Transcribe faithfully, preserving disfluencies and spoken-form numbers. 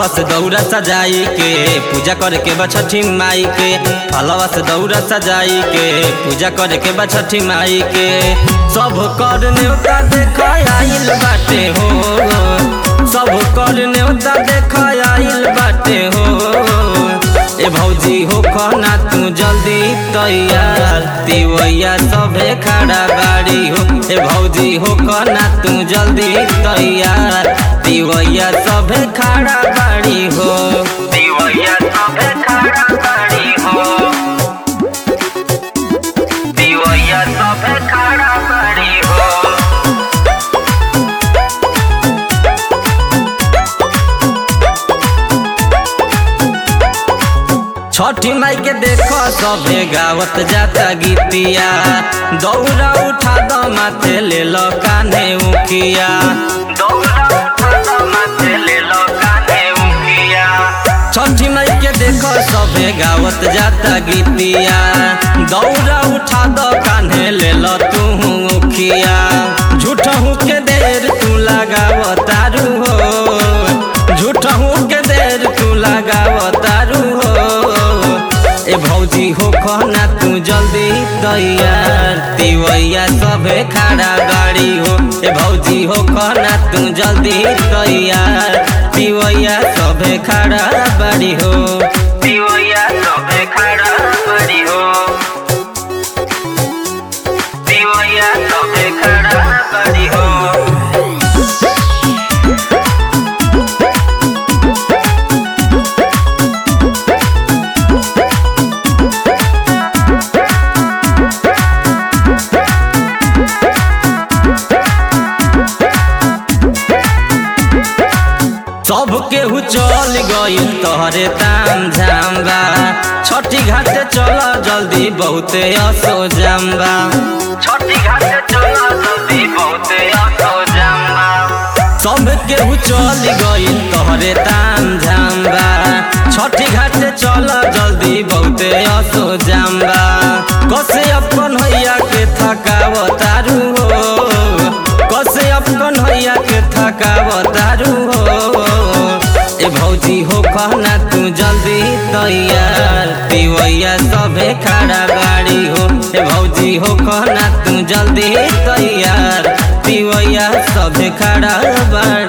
से दौरा सजाई के पूजा करे के बा छठी माई के। फलवा से दौरा सजाई के पूजा करे के बा छठी माई के। सब कर न्योता देख आइल बाटे हो, सब कर न्योता देख आइल बाटे हो। ए भौजी हो खाना तू जल्दी तैयार, तिवैया सभे खड़ा बाड़ी हो। ए भौजी हो खाना तू जल्दी तैयार, तिवैया सभे खड़ा बाड़ी हो। तिवैया सभे खड़ा बाड़ी हो, तिवैया सभे खड़ा बाड़ी हो। छठी माई के देखो सबे गावत जाता गीतिया, दौरा उठा दो माथे ले लो कान्हे उखिया, दौरा उठा दो माथे ले लो कान्हे उखिया। छठी माई के देखो सबे गावत जाता गीतिया, दौरा उठा दो कान्हे ले लो तू उखिया। झूठहू के देर तू लगाव तारू हो, झूठहू के देर तू लगाव तारू हो। ए भौजी हो खाना तू जल्दी तैयार, तिवैया सभे खड़ा गाड़ी हो। ए भौजी हो खाना तू जल्दी तैयार, तिवैया सभे खड़ा बाड़ी हो। तिवैया सभे खड़ा बाड़ी हो, तिवैया सभे खड़ा बाड़ी हो। सब केहू चल गई तोहरे ताम झाम्बा, छठी घाट चल जल्दी बहुते असो जाम्बा, छठी घाट चल जल्दी बहुते असो जाम्बा। सब केहू चल गई तोहरे ताम झाम्बा, छठी घाट चल जल्दी बहुते असो जाम्बा। कसे अपन हैया के थकाव तारू हो, कसे अपन हैया के थकाव तारू हो। ए भौजी हो खाना तू जल्दी तैयार, तिवैया सभे खड़ा गाड़ी हो। ए भौजी हो खाना तू जल्दी तैयार, तिवैया सभे खड़ा बाड़ी।